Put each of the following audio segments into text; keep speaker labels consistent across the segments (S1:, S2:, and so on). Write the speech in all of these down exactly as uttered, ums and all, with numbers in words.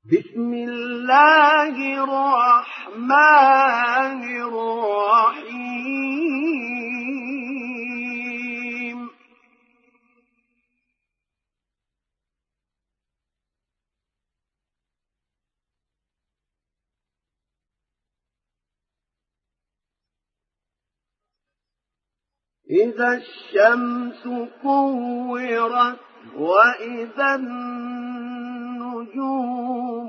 S1: بسم الله الرحمن الرحيم إذا الشمس كورت وإذا النجوم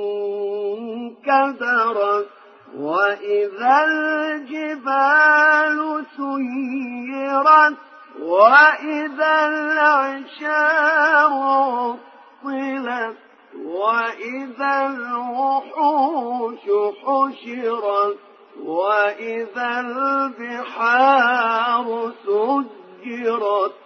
S1: انكدرت وإذا الجبال سيرت وإذا العشار عطلت وإذا الوحوش حشرت وإذا البحار سجرت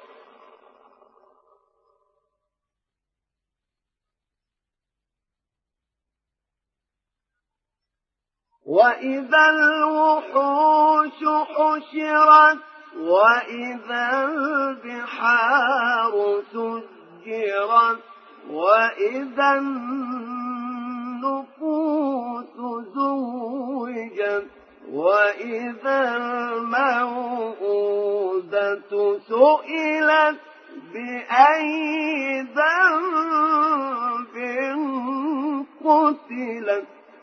S1: وإذا الوحوش حشرت وإذا البحار سجرت وإذا النفوس زوجت وإذا الموءودة سئلت بأي ذنب قتلت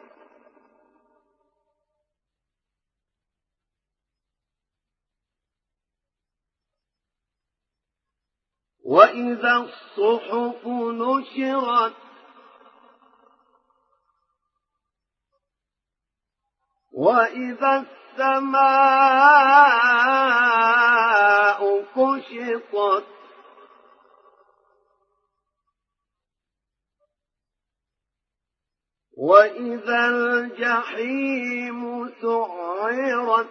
S1: وإذا الصحف نشرت وإذا السماء كشطت وإذا الجحيم سعرت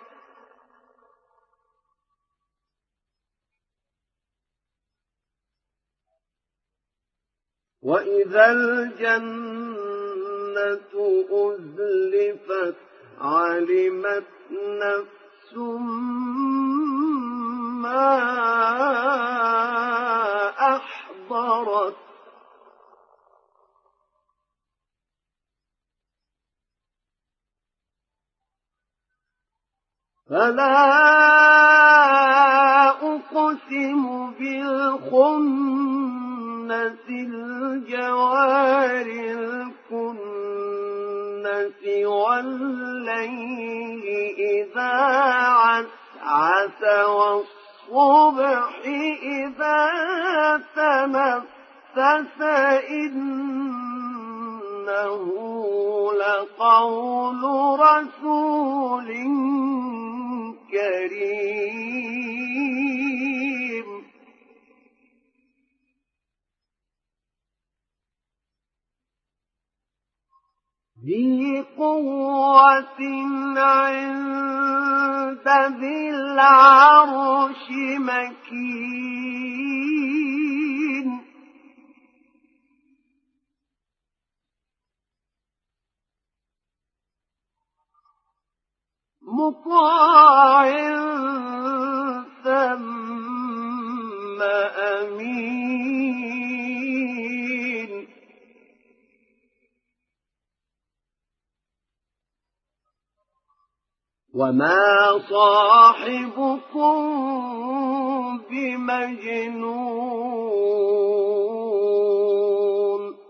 S1: وإذا الجنة أزلفت علمت نفس ما أحضرت فلا أقسم بالخنس الجوار الكنس والليل إذا عسعس والصبح إذا تنفس إنه لقول رسول كريم ذي قوة عند ذي العرش مكين مطاع ثم أمين وما صاحبكم بمجنون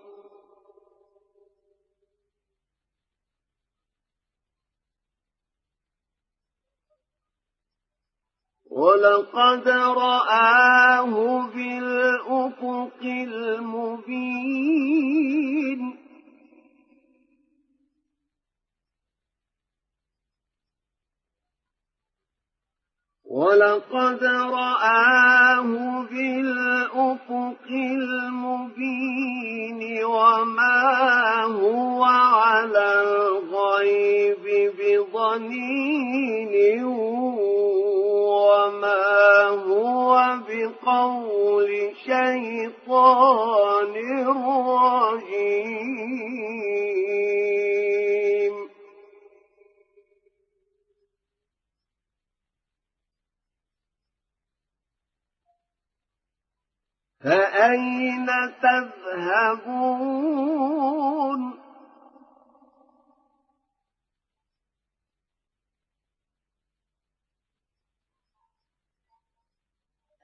S1: ولقد رآه بالأفق المبين ولقد رآه بالأفق المبين وما هو على الغيب بضنين وما هو بقول شيطان رجيم فأين تذهبون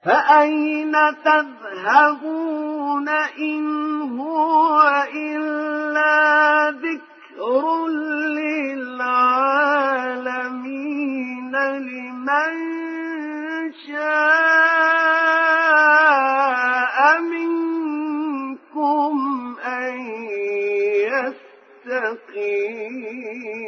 S1: فأين تذهبون إن هو إلا ذكر للعالمين لمن شاء منكم أن يستقيم.